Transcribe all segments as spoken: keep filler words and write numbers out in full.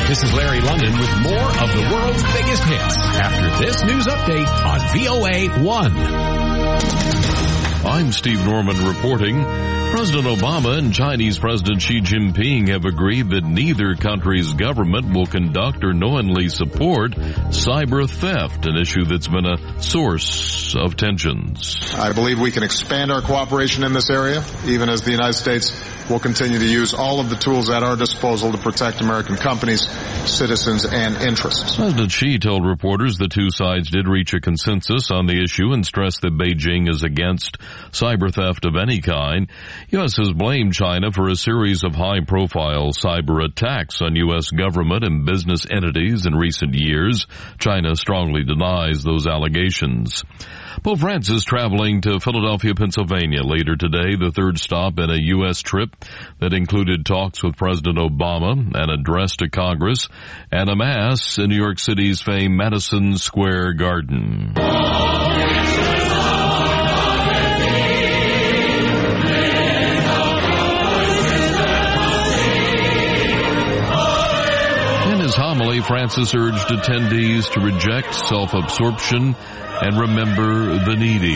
This is Larry London with more of the world's biggest hits after this news update on V O A one. I'm Steve Norman reporting. President Obama and Chinese President Xi Jinping have agreed that neither country's government will conduct or knowingly support cyber theft, an issue that's been a source of tensions. I believe we can expand our cooperation in this area, even as the United States will continue to use all of the tools at our disposal to protect American companies, citizens, and interests. President Xi told reporters the two sides did reach a consensus on the issue and stressed that Beijing is against cyber theft of any kind. U S has blamed China for a series of high-profile cyber attacks on U S government and business entities in recent years. China strongly denies those allegations. Pope Francis traveling to Philadelphia, Pennsylvania later today, the third stop in a U S trip that included talks with President Obama, an address to Congress, and a mass in New York City's famed Madison Square Garden. In his homily, Francis urged attendees to reject self-absorption and remember the needy.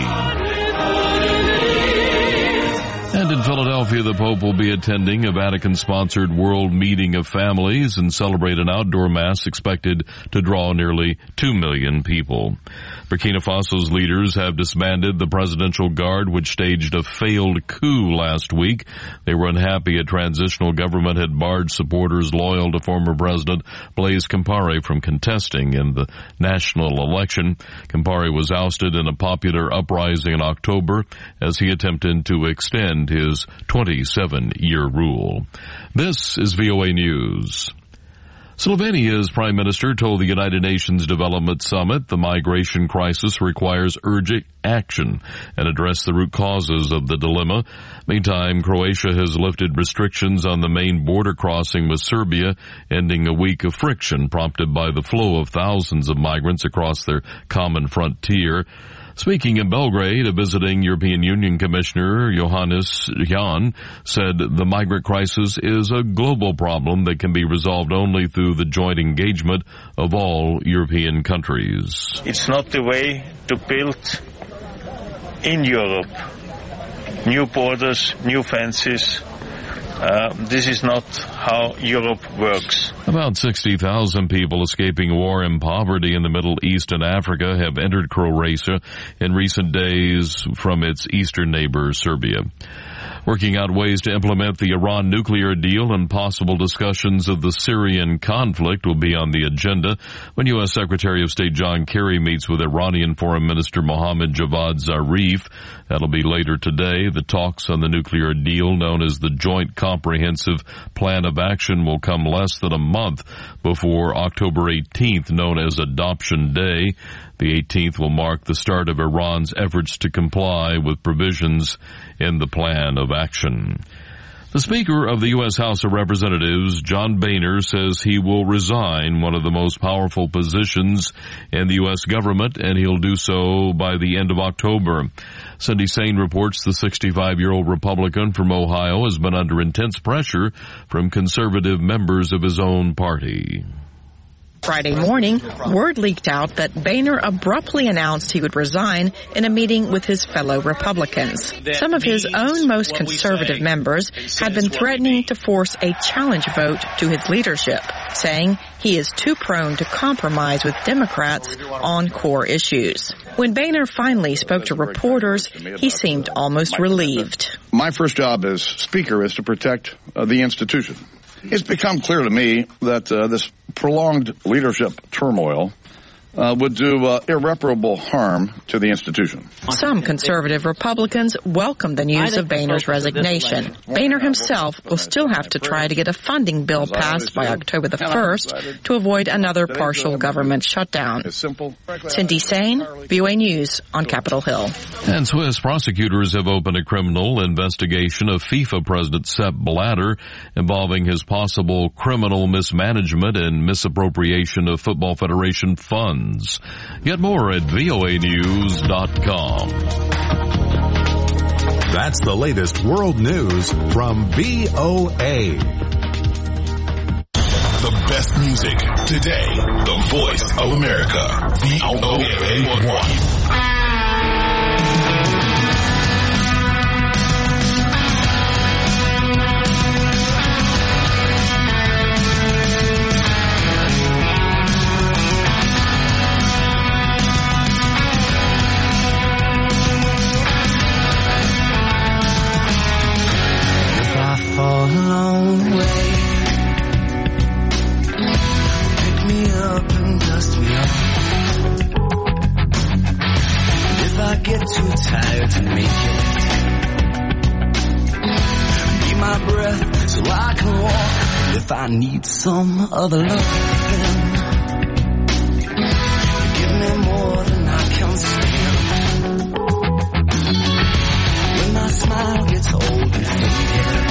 And in Philadelphia, the Pope will be attending a Vatican-sponsored World Meeting of Families and celebrate an outdoor mass expected to draw nearly two million people. Burkina Faso's leaders have disbanded the Presidential Guard, which staged a failed coup last week. They were unhappy a transitional government had barred supporters loyal to former President Blaise Compaoré from contesting in the national election. Compaoré was ousted in a popular uprising in October as he attempted to extend his twenty-seven-year rule. This is V O A News. Slovenia's prime minister told the United Nations Development Summit the migration crisis requires urgent action and address the root causes of the dilemma. Meantime, Croatia has lifted restrictions on the main border crossing with Serbia, ending a week of friction prompted by the flow of thousands of migrants across their common frontier. Speaking in Belgrade, a visiting European Union Commissioner, Johannes Hahn, said the migrant crisis is a global problem that can be resolved only through the joint engagement of all European countries. It's not the way to build in Europe new borders, new fences. Uh, this is not how Europe works. About sixty thousand people escaping war and poverty in the Middle East and Africa have entered Croatia in recent days from its eastern neighbor, Serbia. Working out ways to implement the Iran nuclear deal and possible discussions of the Syrian conflict will be on the agenda when U S Secretary of State John Kerry meets with Iranian Foreign Minister Mohammad Javad Zarif. That'll be later today. The talks on the nuclear deal, known as the Joint Comprehensive Plan of Action, will come less than a month before October eighteenth, known as Adoption Day. The eighteenth will mark the start of Iran's efforts to comply with provisions in the plan of action. The Speaker of the U S House of Representatives, John Boehner, says he will resign one of the most powerful positions in the U S government, and he'll do so by the end of October. Cindy Sain reports the sixty-five-year-old Republican from Ohio has been under intense pressure from conservative members of his own party. Friday morning, word leaked out that Boehner abruptly announced he would resign in a meeting with his fellow Republicans. Some of his own most conservative members had been threatening to force a challenge vote to his leadership, saying he is too prone to compromise with Democrats on core issues. When Boehner finally spoke to reporters, he seemed almost relieved. My first job as Speaker is to protect uh, the institution. It's become clear to me that uh, this prolonged leadership turmoil uh, would do uh, irreparable harm to the institution. Some conservative Republicans welcome the news of Boehner's resignation. Boehner himself will still have to try to get a funding bill passed by October the first to avoid another partial government shutdown. Cindy Sain, V O A News on Capitol Hill. And Swiss prosecutors have opened a criminal investigation of FIFA President Sepp Blatter involving his possible criminal mismanagement and misappropriation of Football Federation funds. Get more at V O A news dot com. That's the latest world news from V O A. the best music. Today, the voice of America. V O A one. Fall along the way, pick me up and dust me off. If I get too tired to make it, be my breath so I can walk. If I need some other loving, give me more than I can stand. When my smile gets old and faded,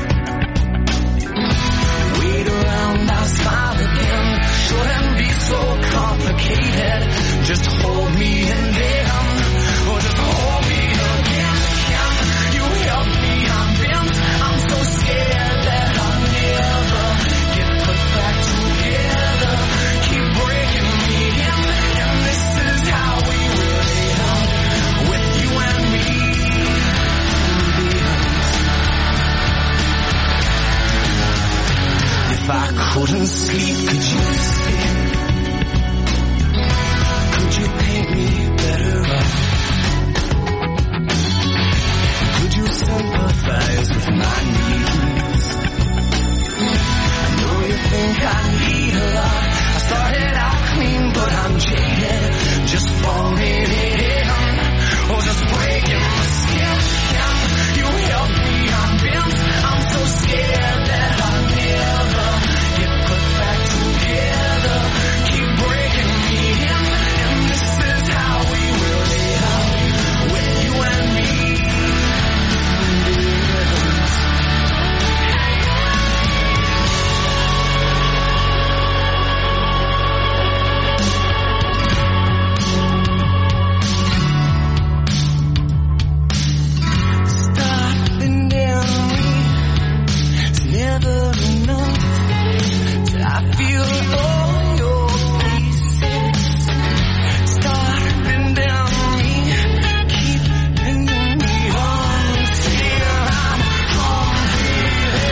I'll smile again. Shouldn't be so complicated. Just hold me and then, or just hold me again. Can you help me? I'm bent. I'm so scared that I'll never get put back together. Keep breaking me in, and this is how we will end, with you and me. If I couldn't sleep, could you stay? Could you paint me better up? Could you sympathize with my needs? I know you think I need a lot. I started out clean, but I'm jaded. Just falling in, or just breaking my skin. Can you help me? I'm bent. I'm so scared that I'll never get put back together. Keep breaking me in, and this is how we will live, with you and me. Stopping down it's never enough. I feel all your pieces starting down me, keeping me on until I'm completely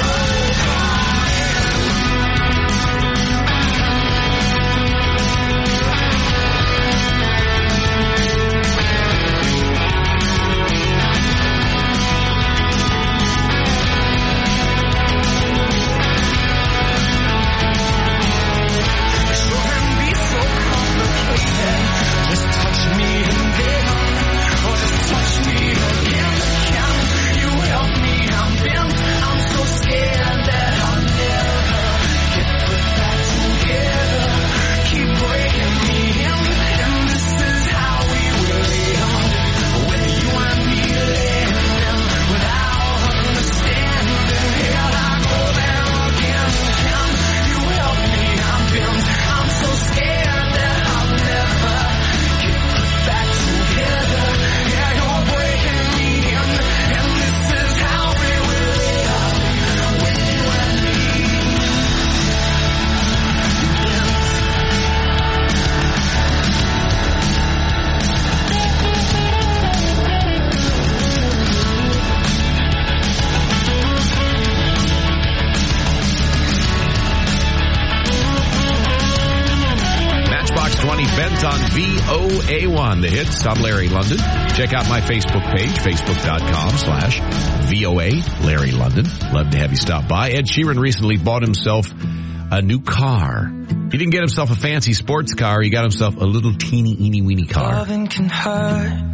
Bent on V O A one, the hits. I'm Larry London. Check out my Facebook page, facebook.com slash VOA Larry London. Love to have you stop by. Ed Sheeran recently bought himself a new car. He didn't get himself a fancy sports car. He got himself a little teeny, eeny, weeny car. Loving can hurt.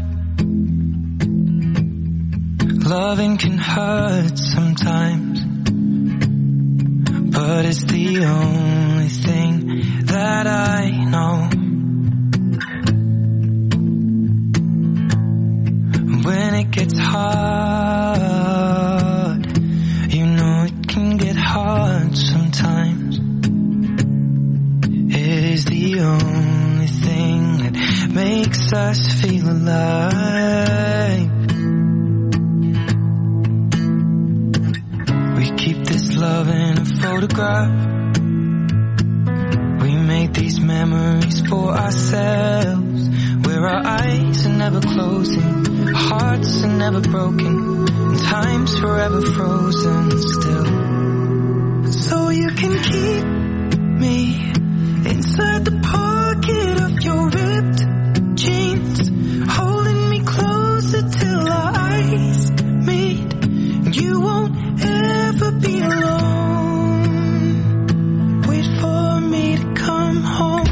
Loving can hurt sometimes. But it's the only thing that I know. When it gets hard, you know it can get hard sometimes. It is the only thing that makes us feel alive. We keep this love in a photograph. made these memories for ourselves, where our eyes are never closing, our hearts are never broken, and time's forever frozen still. So you can keep me inside the pocket of your ripped jeans, holding me closer till our eyes meet, and you won't ever be alone. Wait for me to come home.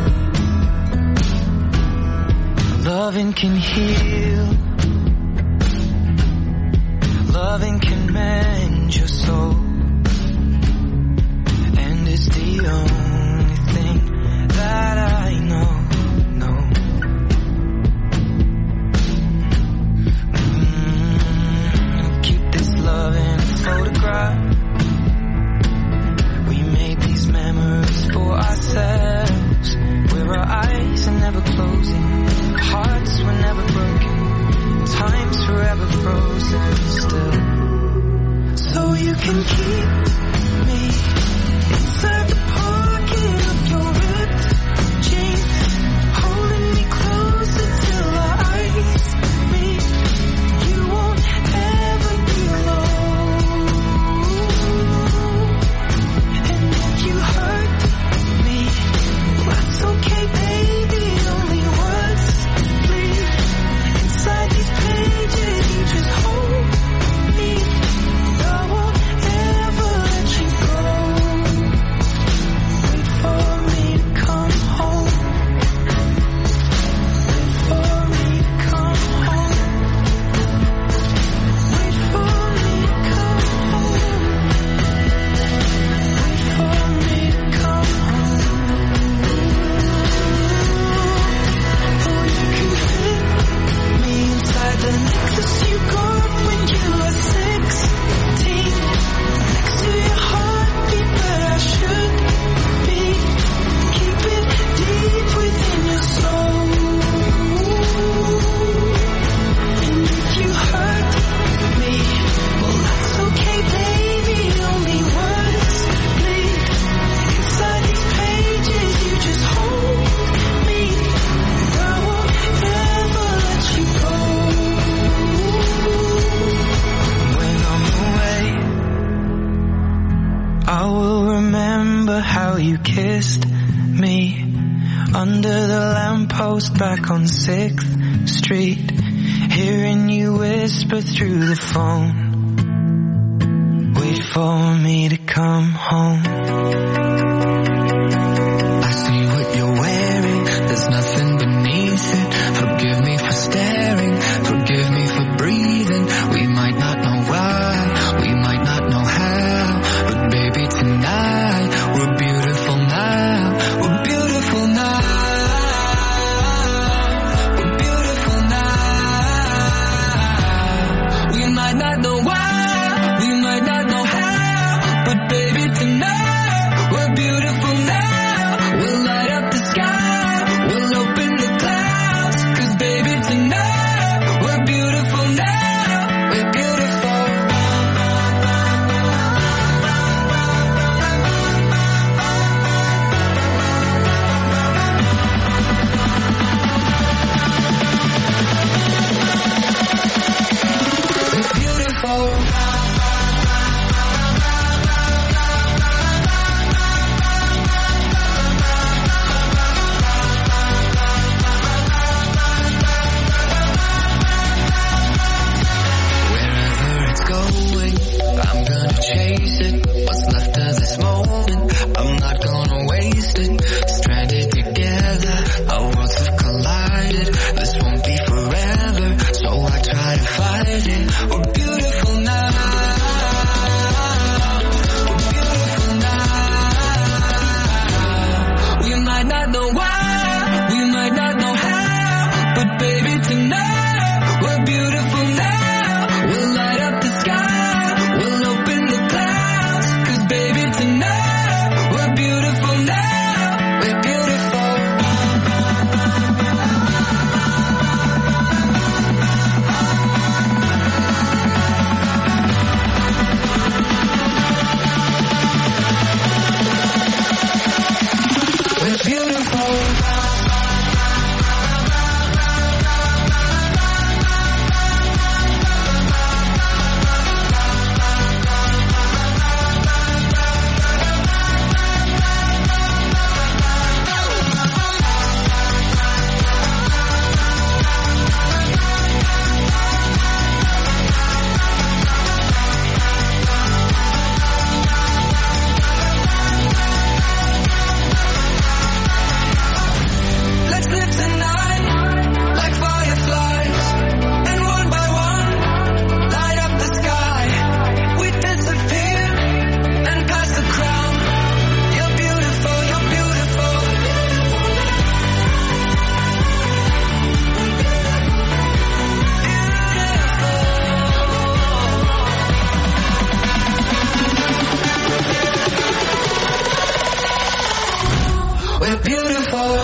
Loving can heal, loving can mend your soul, and it's the only thing that I know, know. Mm, keep this love in a photograph. We made these memories for ourselves, where our eyes are never closing, hearts were never broken, time's forever frozen still. So you can keep me inside the pocket of your ripped jeans, holding me closer till our eyes meet. You won't ever be alone. And if you hurt me, well, that's okay, baby. Only words bleed inside these pages. You just hold me. I won't ever let you go. Wait for me to come home. Wait for me to come home. Wait for me to come home. Wait for me to come home. Oh, you can fit me inside the necklace you got when you were sixteen, next to your heartbeat where I should be. Keep it deep within your soul. And if you hurt me, well, that's okay, baby. Only words bleed inside these pages. You just hold me. I won't ever let you go. When I'm away, I will remember how you kissed me under the lamppost back on sixth Street, hearing you whisper through the phone. Wait for me to come home. I see what you're wearing, there's nothing beneath it. Forgive me for staring, forgive me for breathing. We might not know why, we might not know how, but baby tonight, we're beautiful now, we're beautiful now, we're beautiful now. We might not know why, we might not know how, but baby tonight, we're beautiful now. We'll light up the sky, we'll open the clouds, 'cause baby tonight, we're beautiful now, we're beautiful. We're beautiful. Wherever it's going, I'm gonna chase it. What's left of this moment, I'm not gonna waste it. Stranded together, our worlds have collided. This won't be forever, so I try to fight it. We're beautiful now. We're beautiful now. We might not know why, we might not know how, but baby tonight, we're beautiful now. We'll light up the sky, we'll open the clouds, 'cause baby tonight, we're beautiful we're beautiful.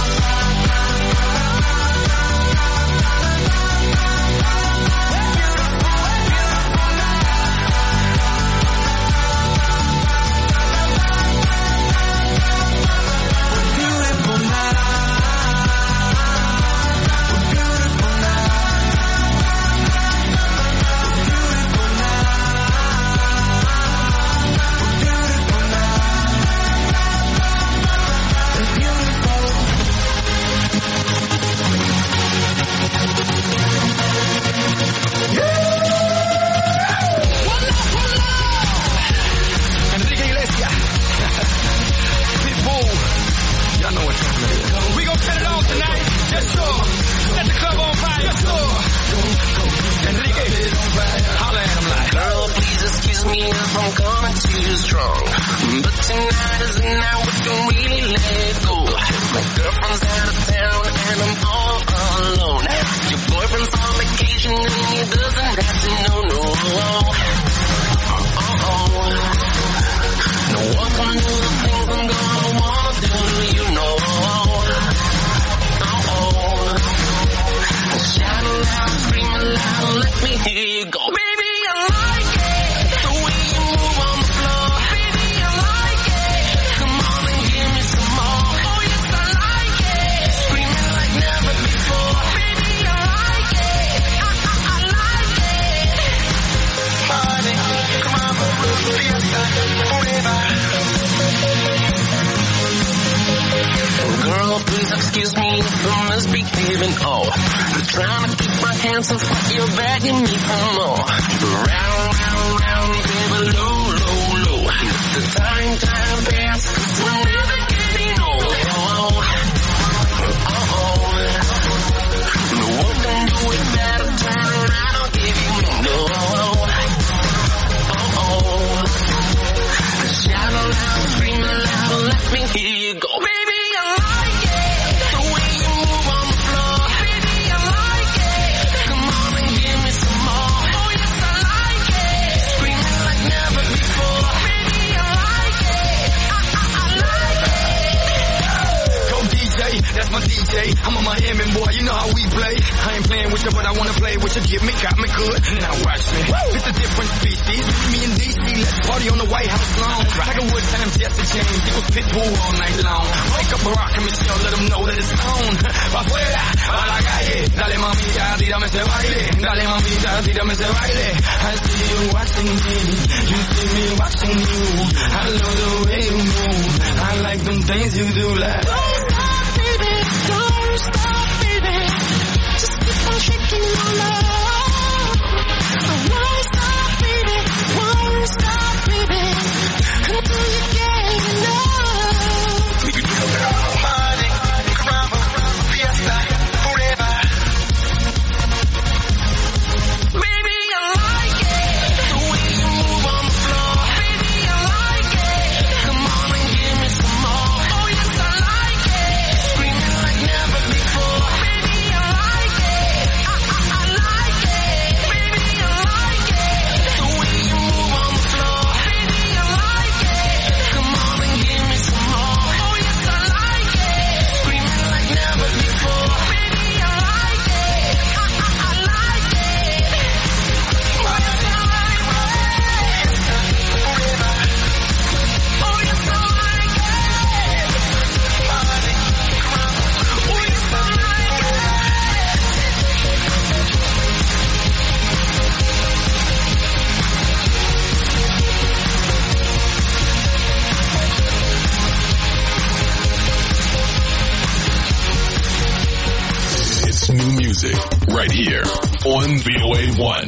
Right here on V O A one.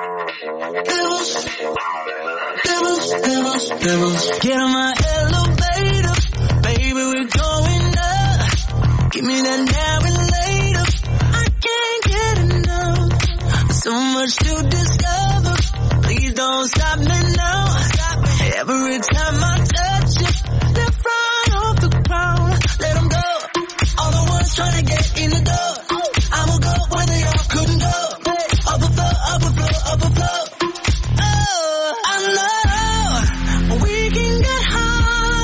Devils, devils, devils, devils. Get on my elevator, baby, we're going up. Give me that now and later. I can't get enough. There's so much to discover. Please don't stop me now. Stop me. Every time I touch you, left right off the ground. Let them go. All the ones trying to get in the door. I'ma go where they all couldn't go. Up a floor, up a floor, up a floor. Oh, I know we can get high.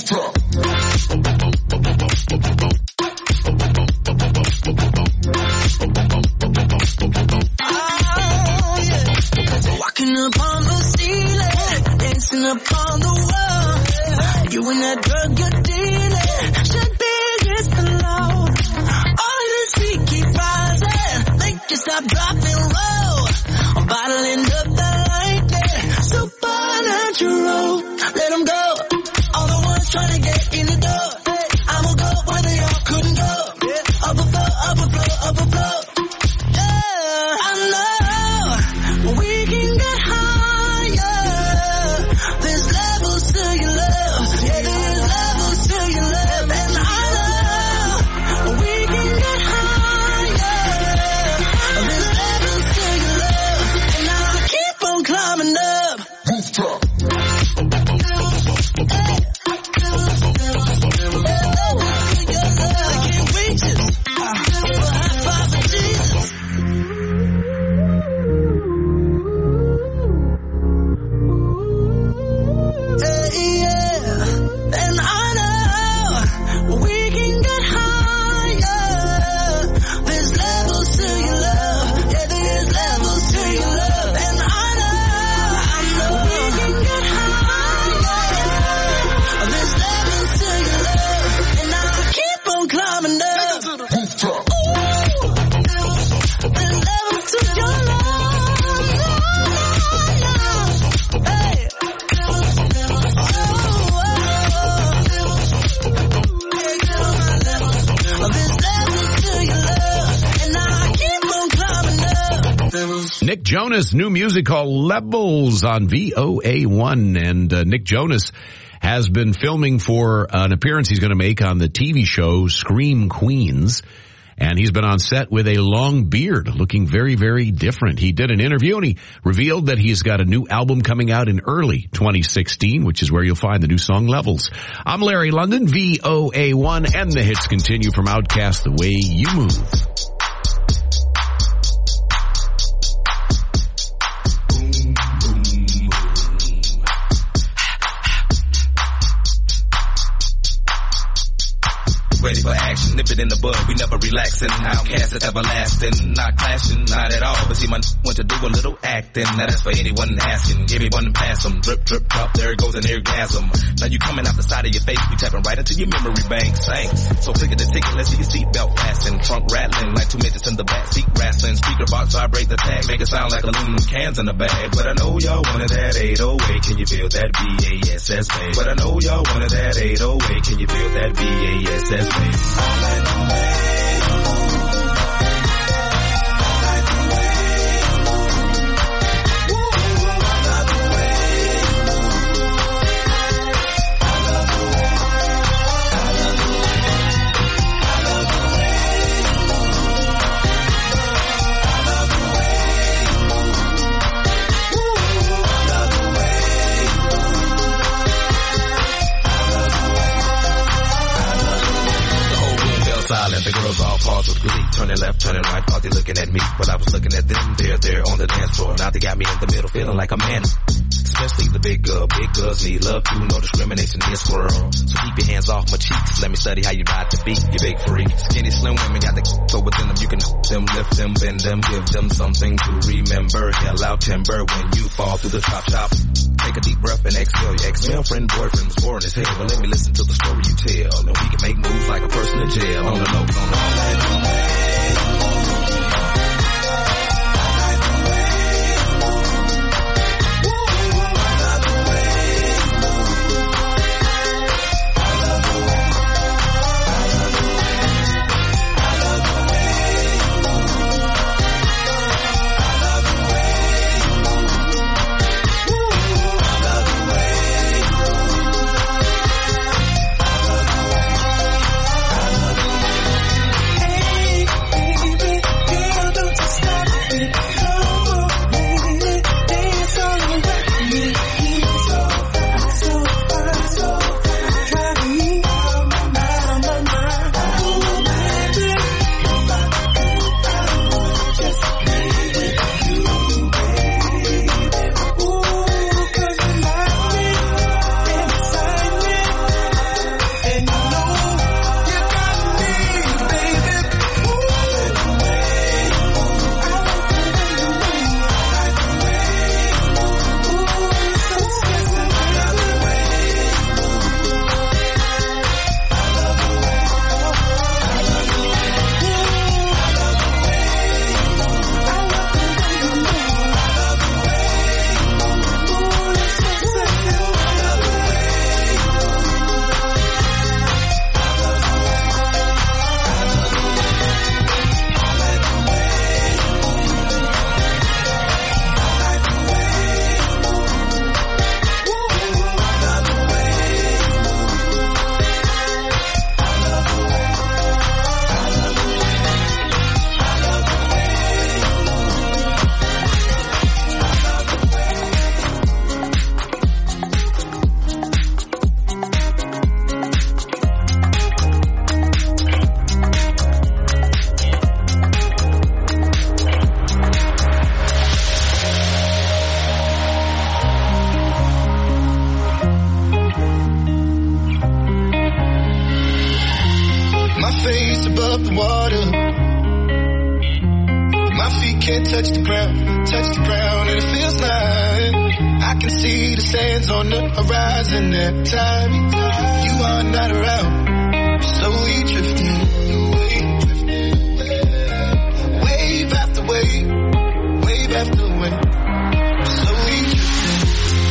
Walking upon the ceiling, dancing upon the wall. You and that drug you're dealing should be against the law. All this week keep rising, make you stop, drop, and roll. I'm bottling up the lightning, supernatural. Let them go, all the ones trying to get in the door. I will go where they all couldn't go. Up a flow, up a flow, up a flow. Yeah, I know we can get higher. There's levels to your love. Yeah, there's levels to your love. And I know we can get higher. There's levels to your love. And I'll keep on climbing up. Rooftop. I can't reach it. High five for Jesus. Hey, yeah. And I know we can get higher. There's levels to your love. Yeah, there's levels to your love. And I know, I know we can get higher. There's levels to your love. And I'll keep on climbing up. Ooh, there's levels to your love. Hey. Nick Jonas, new music called Levels on V O A one. And uh, Nick Jonas has been filming for an appearance he's going to make on the T V show Scream Queens. And he's been on set with a long beard, looking very, very different. He did an interview and he revealed that he's got a new album coming out in early twenty sixteen, which is where you'll find the new song Levels. I'm Larry London, V O A one, and the hits continue from Outkast, The Way You Move. Ready for action, nip it in the bud, we never relaxing. Outkast is everlasting, not clashing, not at all. But see, my want to do a little acting. Now that's for anyone asking. Everyone pass them, drip, drip, drop. There goes an orgasm. Now you coming out the side of your face, we tapping right into your memory bank. Thanks. So click at the ticket, let's see your seatbelt fasten. Trunk rattling like two midgets in the back seat wrestling. Speaker box vibrate the tag, make it sound like aluminum cans in the bag. But I know y'all wanted that eight oh eight. Can you feel that B A S S bass? But I know y'all wanted that eight oh eight. Can you feel that B A S S bass? All right, all right. Silent, the girls all paused with glee, turning left, turning right, thought they looking at me, but I was looking at them, they're there on the dance floor, now they got me in the middle, feeling like a man, especially the big girl, big girls need love too, no discrimination in this world, so keep your hands off my cheeks, let me study how you ride the beat, you big freak, skinny slim women got the so within them, you can them, lift them, bend them, give them something to remember, yell out timber when you fall through the top shop. Take a deep breath and exhale. Your ex-girlfriend, boyfriend was boring as hell. Well, let me listen to the story you tell. And we can make moves like a person in jail. On the low, on the low. face above the water. My feet can't touch the ground, touch the ground, and it feels like I can see the sands on the horizon every time you are not around. Slowly drifting away, wave after wave, wave after wave. Slowly drifting,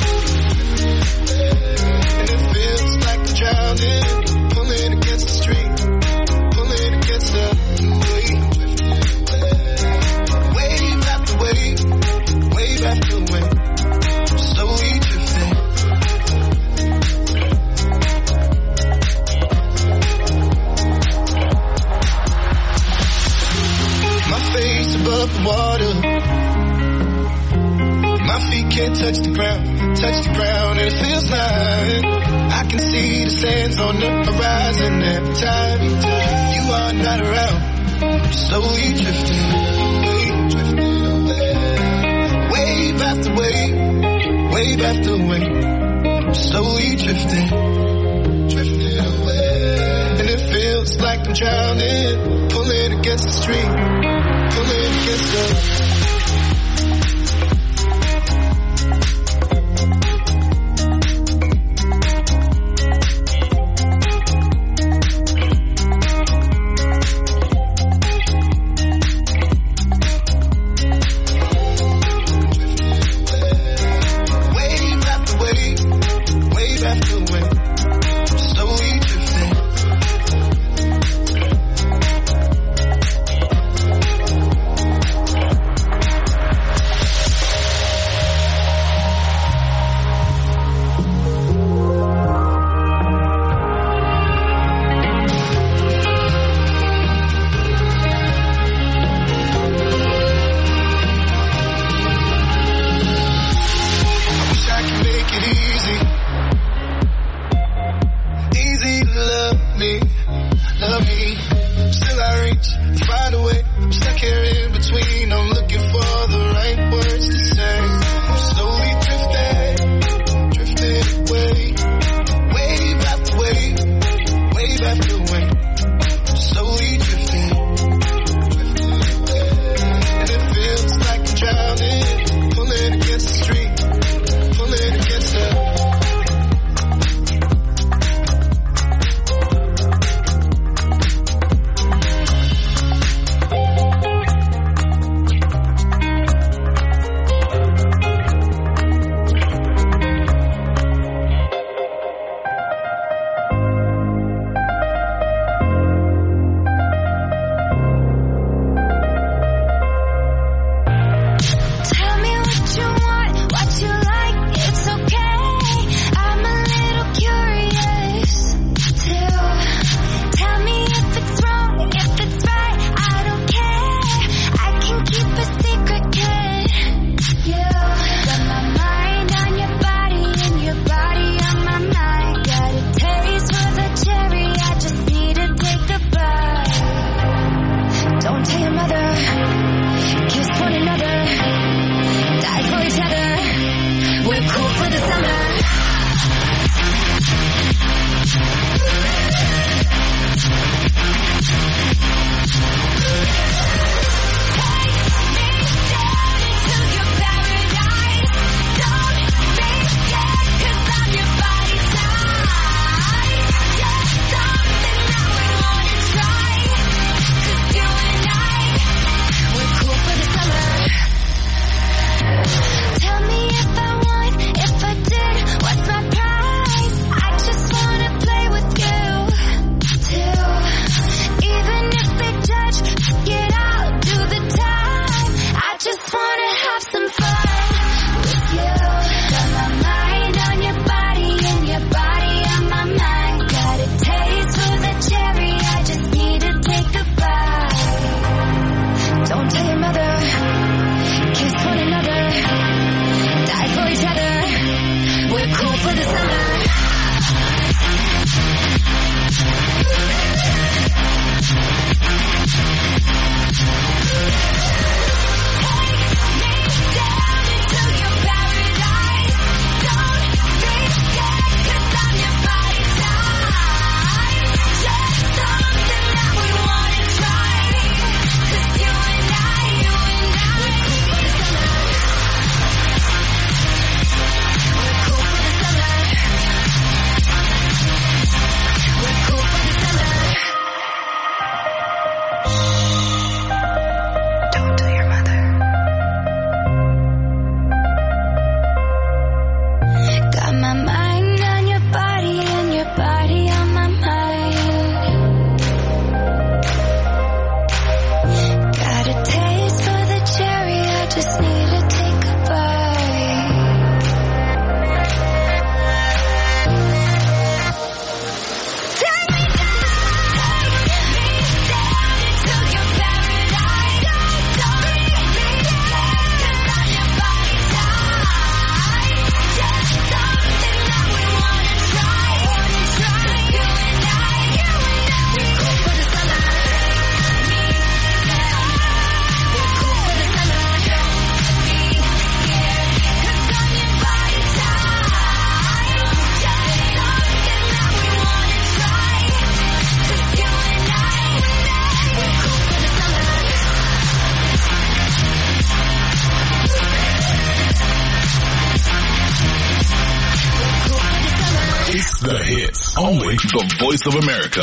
and it feels like I'm drowning, pulling against the stream, pulling against the wave. Wave after wave, wave after wave, slowly drifting. My face above the water. My feet can't touch the ground, touch the ground, and it feels like I can see the sands on the horizon every time you are not around. Slowly drifting away, drifting away. Wave after wave, wave after wave. Slowly drifting, drifting away. And it feels like I'm drowning, pulling against the stream, pulling against the... A, the voice of America.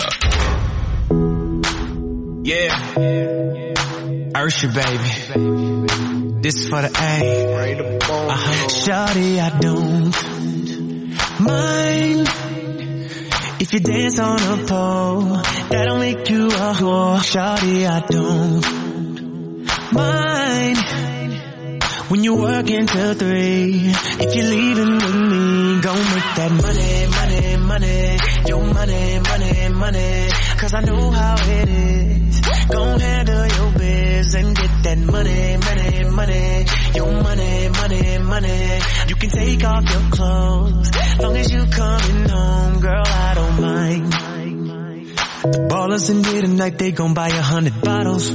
Yeah. Ursha, baby. This is for the A. Uh-huh. Shawty, I don't mind if you dance on a pole. That'll make you a whore. Shawty, I don't mind when you work until three. If you're leaving with me, go make that money, money, money. Your money, money, money. Cause I know how it is. Gon' handle your biz and get that money, money, money. Your money, money, money. You can take off your clothes, long as you coming home, girl, I don't mind. The ballers in here tonight, they gon' buy a hundred bottles.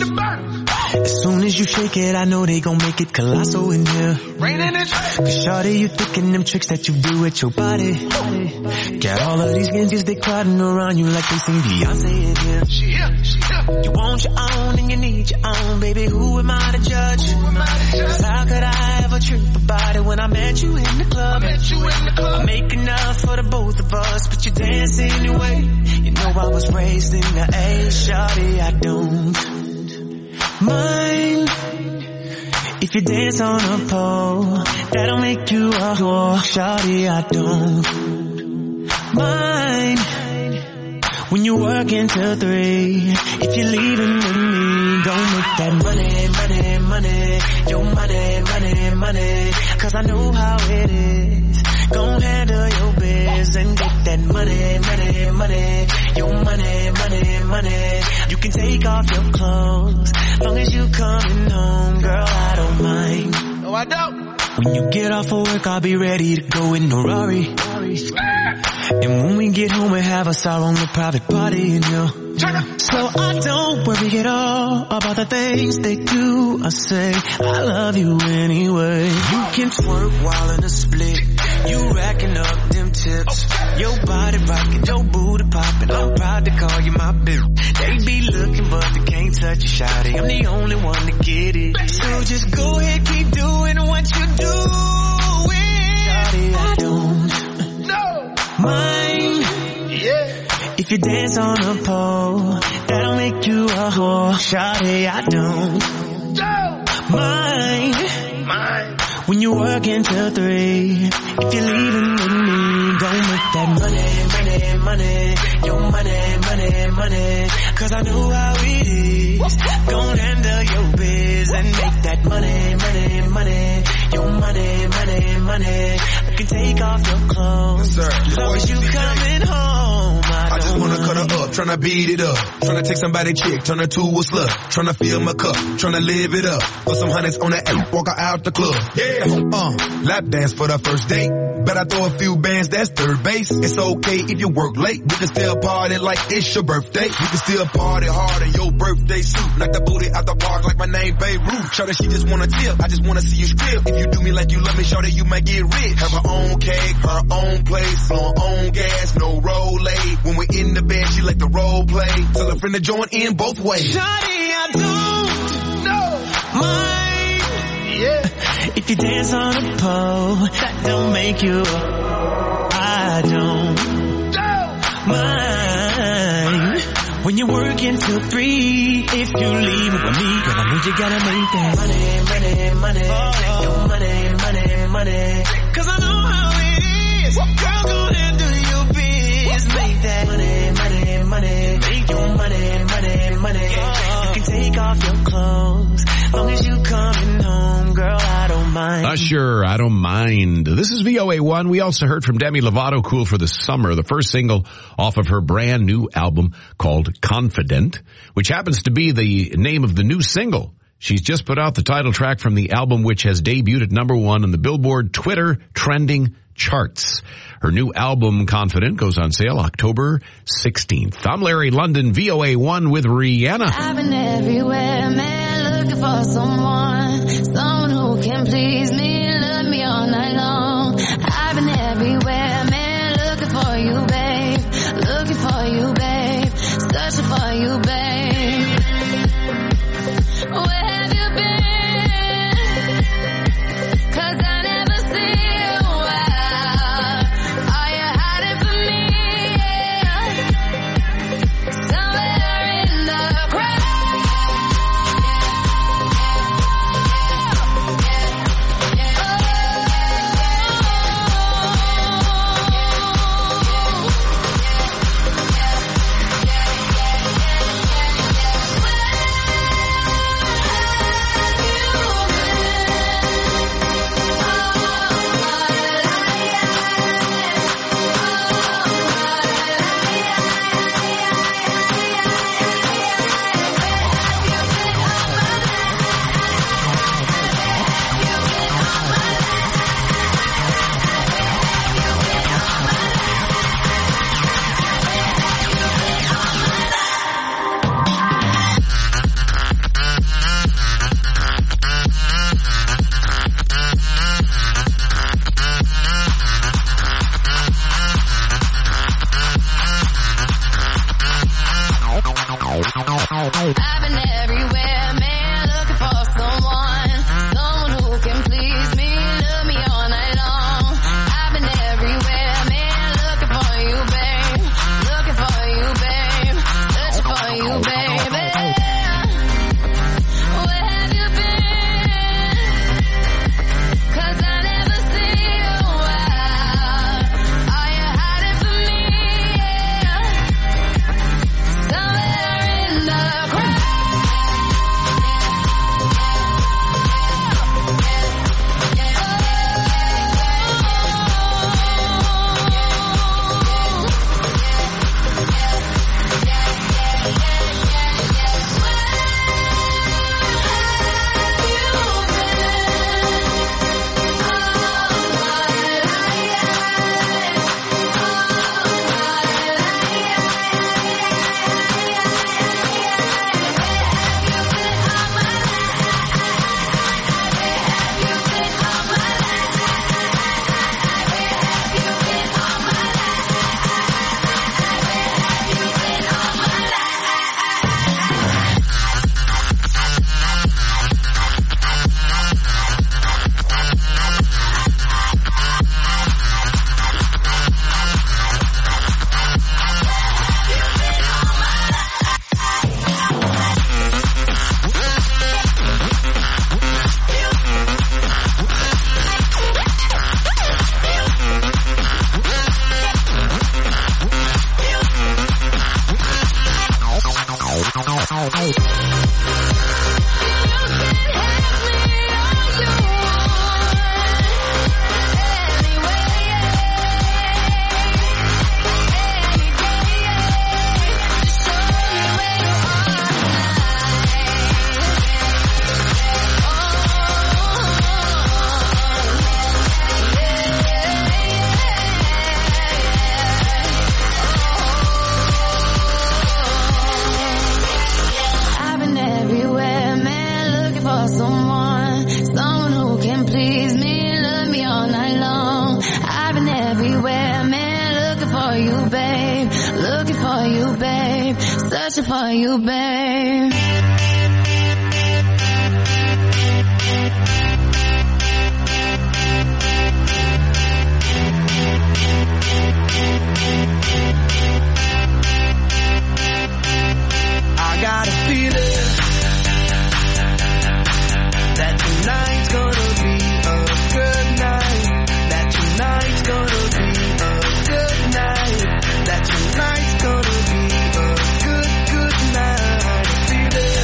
As soon as you shake it, I know they gon' make it colossal in here. Cause shawty, you thinking them tricks that you do with your body. Got all of these ninjas, they crowding around you like they seen Beyonce in here. She here, she here. You want your own and you need your own, baby, who am I to judge? Cause how could I ever trip about it when I met you in the club? I make enough for the both of us, but you dance anyway. You know I was raised in the A, shawty, I don't mind if you dance on a pole. That'll make you a whore. Shawty, I don't mind when you work until three. If you're leaving with me, go make that money, money, money. Your money, money, money. Cause I know how it is. Gon' handle your biz and get that money, money, money. Your money, money, money. You can take off your clothes, long as you coming home, girl, I don't mind. No, I don't. When you get off of work, I'll be ready to go in a Rari. And when we get home, we have us our own little private party in here. So I don't worry at all about the things they do. I say, I love you anyway. You can twerk while in a split. You racking up them tips. Your body rocking, your booty popping. I'm proud to call you my bitch. They be looking, but they can't touch you, shawty. I'm the only one to get it. So just go ahead, keep doing what you do. Shawty, I don't mind. Yeah. If you dance on a pole, that'll make you a whore. Shawty, I don't mind. Mind. When you work until three. If you're leaving with me, don't make that money, money, money. Your money, money, money. Cause I know how it is. Gon' handle your biz and make that money, money, money. Your money, money, money. I can take off your clothes, yes, as long as you coming home. I, I just wanna cut her up, tryna beat it up. Tryna take somebody chick, turn her to a slut. Tryna fill my cup, tryna live it up. Put some hundreds on that app, walk her out the club. Yeah, uh, lap dance for the first date. Bet I throw a few bands, that's third base. It's okay if you work late. We can still party like it's your birthday. We can still party hard in your birthday suit. Like the booty out the park like my name Babe Ruth. Show that she just wanna tip, I just wanna see you strip. If you do me like you love me, show that you might get rich. Have her own cake, her own place, on own gas, no roll late. When we're in the bed, she like the role play. Tell her friend to join in both ways. Shawty, I don't know mind. Yeah. If you dance on a pole, that don't make you. I don't mind when you work until three. If you leave with me, girl, I know you gotta make that money, money, money. Oh. Your money, money, money. Cause I know how it is. Girl, go handle your biz. Make that money, money, money. Make your money, money, money. Oh. You can take off your clothes, long as you coming home, girl, I don't mind. Usher, I don't mind. This is V O A one. We also heard from Demi Lovato, Cool for the Summer, the first single off of her brand new album called Confident, which happens to be the name of the new single. She's just put out the title track from the album, which has debuted at number one on the Billboard Twitter trending charts. Her new album, Confident, goes on sale October sixteenth. I'm Larry London, V O A one with Rihanna. I've been everywhere, man, looking for someone, someone who can please me, love me all night long. I've been everywhere, man, looking for you, babe, looking for you, babe, searching for you, babe. Where have you been? Cause I never see you out. Are you hiding from me? Yeah. For you, babe. I got a feeling that tonight's gonna be a good night. That tonight's gonna be a good night. That tonight's gonna be a good, good night. I feel it.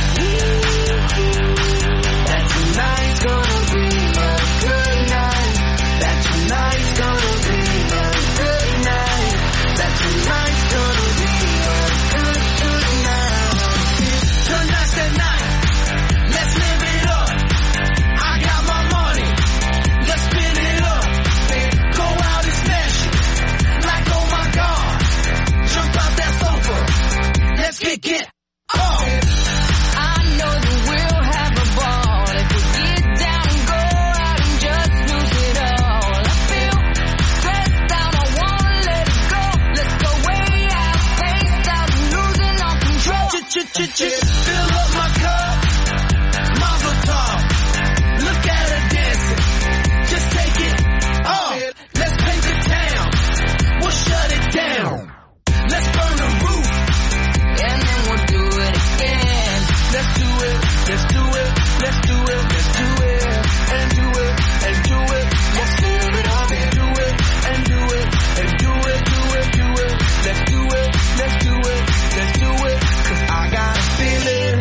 That tonight's gonna be a good night. That tonight's gonna be a good night. That tonight's gonna be a good, good night. Tonight's the night. Let's live it up. I got my money. Let's spin it up. Go out and smash it. Like, oh my God. Jump out that sofa. Let's kick it off. I know that we'll have a ball if we get down and go out and just lose it all. I feel stressed out, I wanna let it go. Let's go way out, spaced out, and losing all control. Fill up my cup. Mazel tov. Look at her dancing. Just take it off. Let's paint the town. We'll shut it down. Let's burn the roof. And then we'll do it again. Let's do it. Let's do it. Let's do it. Let's do it. And do it. And do it. Let's live it up and do it. And do it. And do it. Do it. Do it. Let's do it. Let's do it. Let's do it. Cause I got a feeling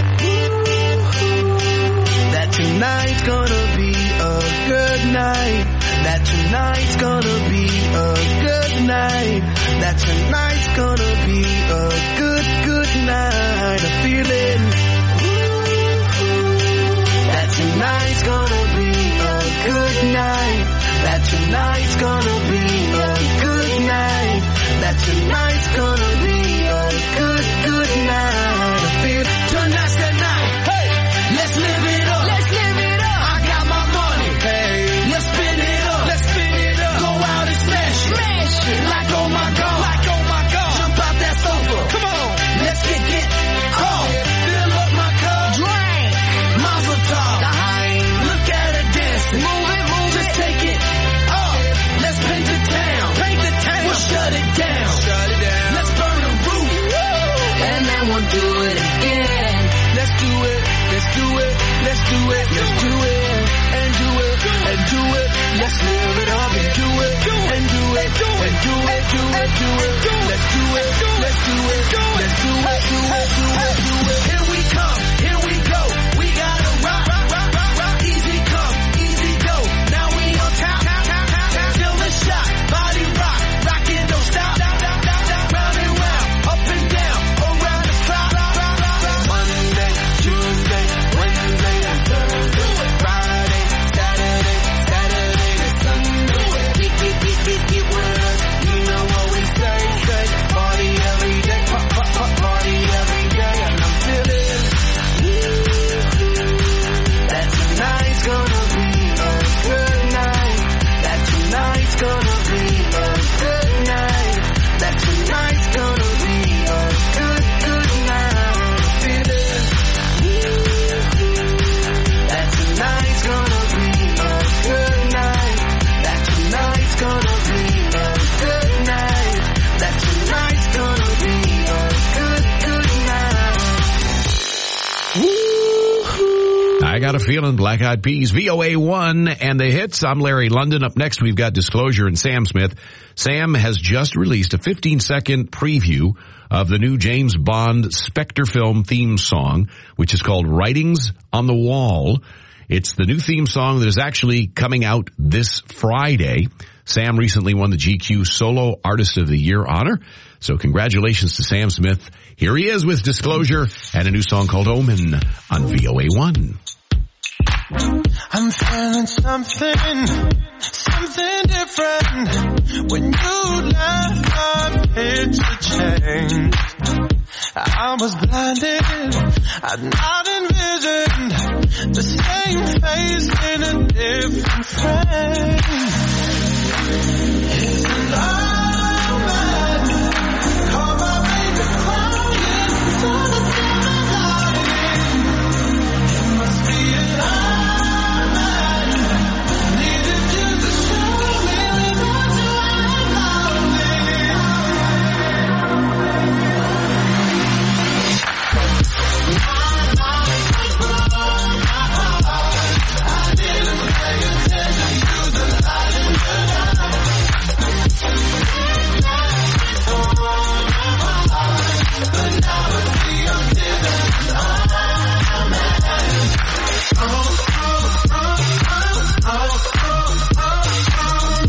that tonight's gonna be a good night. That tonight's gonna be a good night. That tonight's gonna be a good, good night. A feeling that tonight's gonna be a good night. That tonight's gonna be a good night. That tonight's gonna be a good, good night. I feel tonight's the night. Hey, let's live it up. Let's live it up. I got my money. Hey, let's spin it up. Let's spin it up. Go out and smash it. Smash it. Like oh my God. Like oh my God. Jump out that sofa. Come on. Let's kick it off. Fill up my cup. Drink. Mazel tov. Look at her dancing. Move it, move Just it. take it off. Let's paint the town. Paint the town. We'll shut it down. Shut it down. Let's burn the roof. And then we'll do it again. Let's do it. Let's do it. Let's do it. Let's do it. And do it. And do it. Let's live it up and do it. And do it. And do it. Do it. Do it. Let's do it. Let's do it. Let's do it. Do it. Do it. Do it. Here we come. Here we go. We gotta rock. Rock. Rock. Rock. Rock. Easy come. Easy go. Now we on top. Feel the shot. Body rock. Rockin', don't stop. Round and round. Up and down. Around the clock. Monday, Tuesday, Wednesday, and Thursday. Friday, Saturday, Saturday, and Sunday. Keep, keep, keep, keep, keep with us. You know what we say, say. Party every day. Party every day. Got a Feeling, Black Eyed Peas, V O A one, and the hits. I'm Larry London. Up next, we've got Disclosure and Sam Smith. Sam has just released a fifteen-second preview of the new James Bond Spectre film theme song, which is called Writings on the Wall. It's the new theme song that is actually coming out this Friday. Sam recently won the G Q Solo Artist of the Year honor. So congratulations to Sam Smith. Here he is with Disclosure and a new song called Omen on V O A one. I'm feeling something, something different. When you left, my picture changed. I was blinded, I'd not envisioned the same face in a different frame. It's an omen, call my baby crying, gonna see my darling. It must be an omen, needed you to show me what you are I didn't pay attention to the light in the but now it's beyond distance. Oh, oh, oh, oh, oh, oh,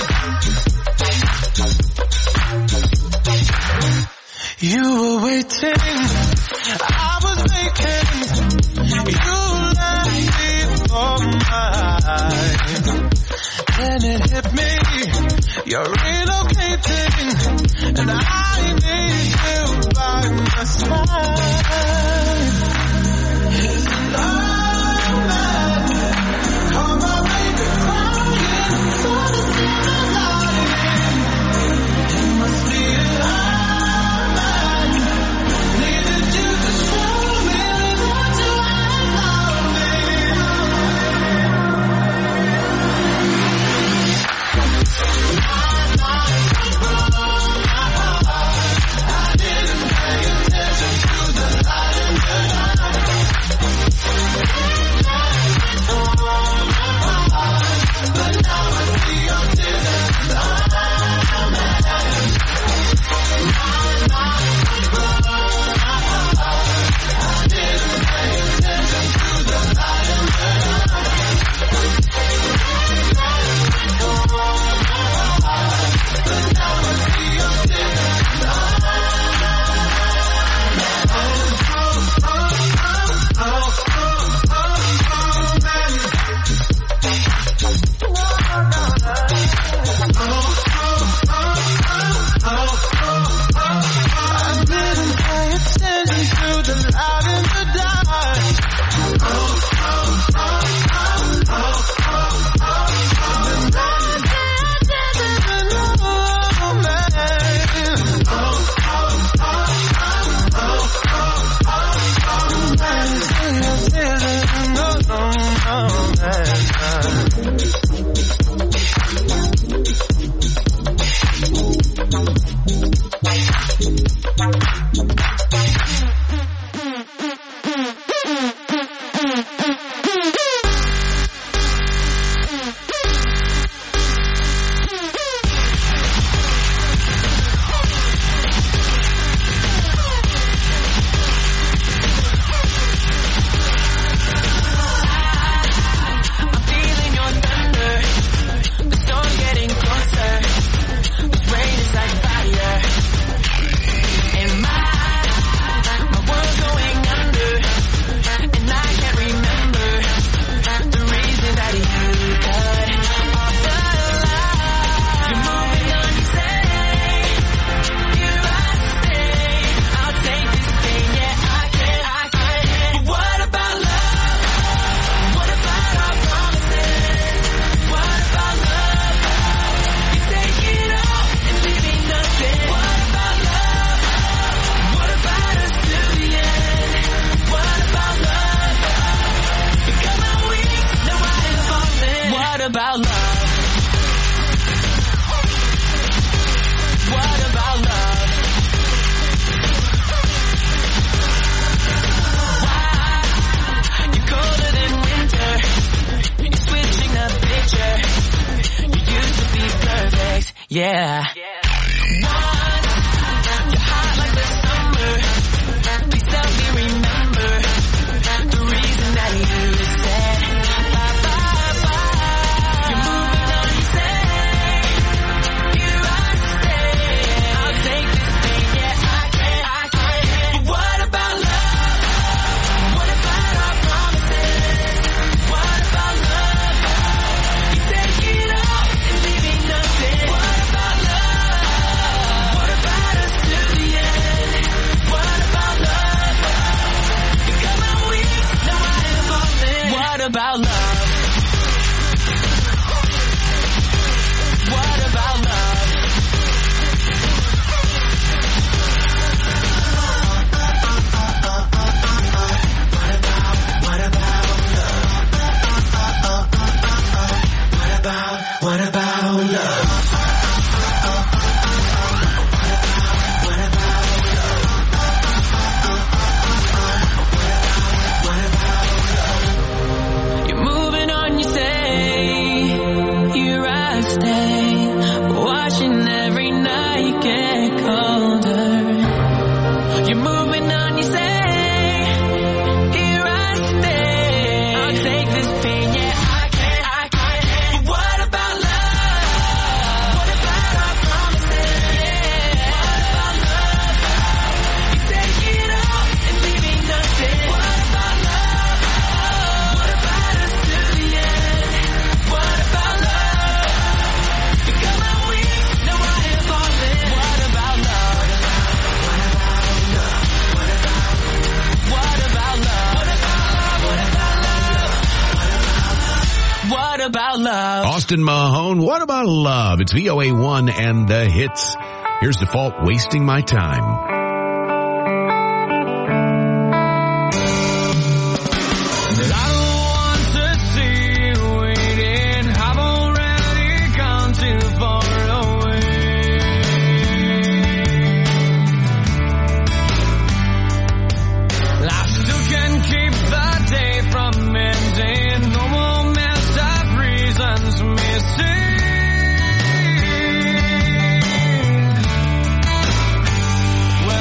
oh, man. You were waiting, I was making, you left before my eyes. Then it hit me, you're relocating, and I need you by my side. It's an omen, call my baby crying, gonna see my darling. It must be an omen, needed you to show me what you are I didn't pay attention to the Yeah. Once, you're hot like the summer. Please help me remember the reason that you said bye bye bye. You're moving on, you say. Here I stay. I'll take this thing, yeah, I can't, I can't. But what about love? What about our promises? What about love? You take it all and leave me nothing. What about love? What about us to the end? What about love? You got my wings, now I am falling. What about love? What about love? What about love? What about, what about love? What about love? What about love? You're moving on, you say. Here I stay, watching every night get colder. You're moving on, you say. Here I stay. I'll take this pain, yeah, I can't, I can't. But what about love? What about our promises? Yeah. What about love? You take it all and leave me nothing. What about love? What about us to the end? What about love? You got my wings, now I am falling. What about love? What about love? What about what about love? What about love? What about love? Austin Mahone, what about love? It's V O A one and the hits. Here's Default, Wasting My Time. I don't want to see you waiting. I've already gone too far away. I still can keep the day from ending. No more messed up reasons missing. Well,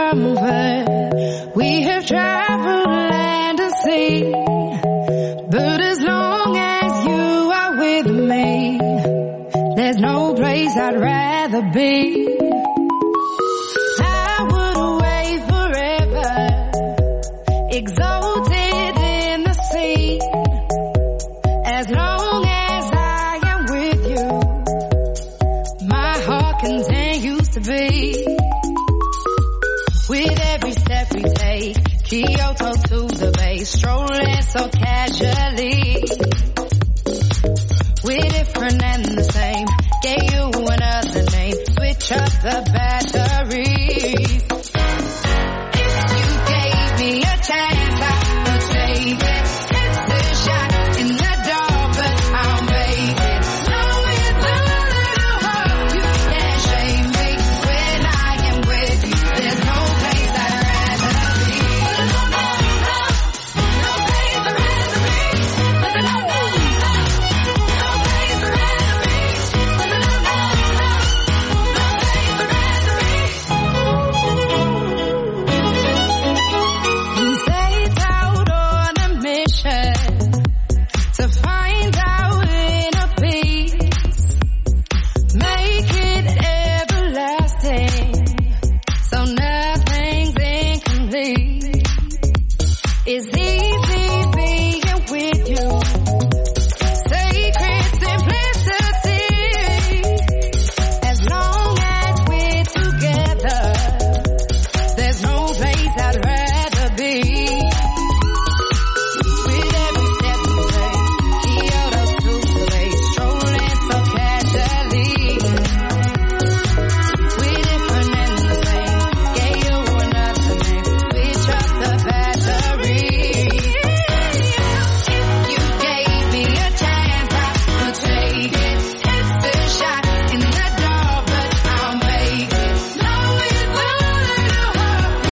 comfort. We have traveled land and sea, but as long as you are with me, there's no place I'd rather be. I would away forever, exalted in the sea, as long as I am with you, my heart continues to beat. With every step we take, Kyoto to the bay, strolling so casually.